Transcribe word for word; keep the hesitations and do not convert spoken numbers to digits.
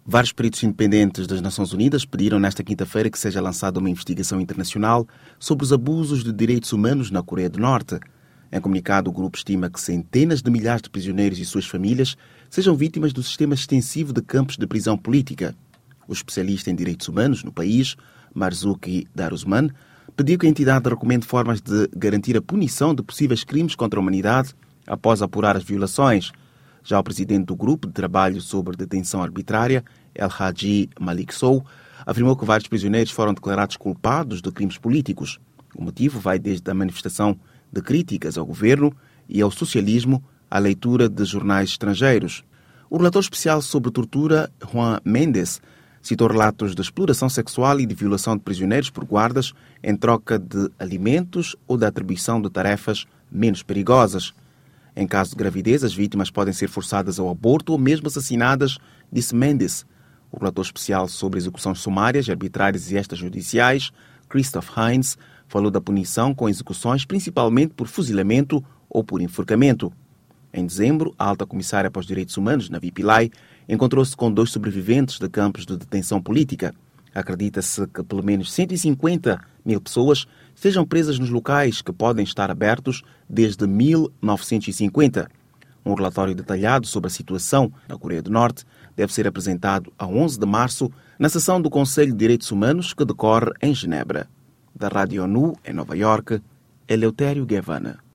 Vários peritos independentes das Nações Unidas pediram nesta quinta-feira que seja lançada uma investigação internacional sobre os abusos de direitos humanos na Coreia do Norte. Em comunicado, o grupo estima que centenas de milhares de prisioneiros e suas famílias sejam vítimas do sistema extensivo de campos de prisão política. O especialista em direitos humanos no país, Marzuki Darusman, pediu que a entidade recomende formas de garantir a punição de possíveis crimes contra a humanidade após apurar as violações. Já o presidente do Grupo de Trabalho sobre Detenção Arbitrária, El Hadji Malik Sow, afirmou que vários prisioneiros foram declarados culpados de crimes políticos. O motivo vai desde a manifestação de críticas ao governo e ao socialismo à leitura de jornais estrangeiros. O relator especial sobre tortura, Juan Mendes, citou relatos de exploração sexual e de violação de prisioneiros por guardas em troca de alimentos ou da atribuição de tarefas menos perigosas. Em caso de gravidez, as vítimas podem ser forçadas ao aborto ou mesmo assassinadas, disse Mendes. O relator especial sobre execuções sumárias, arbitrárias e extrajudiciais, Christoph Heinz, falou da punição com execuções principalmente por fuzilamento ou por enforcamento. Em dezembro, a alta comissária para os direitos humanos, Navi Pillay, encontrou-se com dois sobreviventes de campos de detenção política. Acredita-se que pelo menos cento e cinquenta mil pessoas estejam presas nos locais que podem estar abertos desde mil novecentos e cinquenta. Um relatório detalhado sobre a situação na Coreia do Norte deve ser apresentado a onze de março na sessão do Conselho de Direitos Humanos que decorre em Genebra. Da Rádio ONU, em Nova Iorque, Eleutério Guevara.